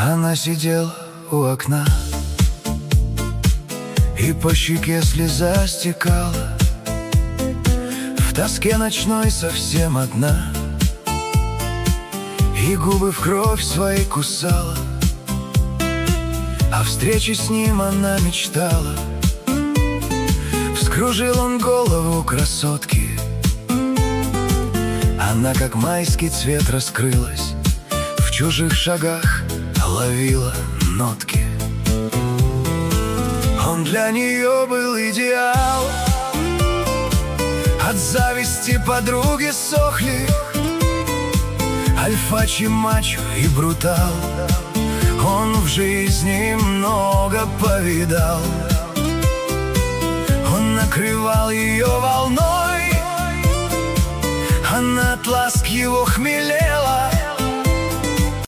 Она сидела у окна, и по щеке слеза стекала. В тоске ночной совсем одна, и губы в кровь своей кусала. О встрече с ним она мечтала. Вскружил он голову красотки, она как майский цвет раскрылась, в чужих шагах ловила нотки. Он для нее был идеал, от зависти подруги сохли. Альфачи, мачо и брутал, он в жизни много повидал. Он накрывал ее волной, она от ласк его хмелела.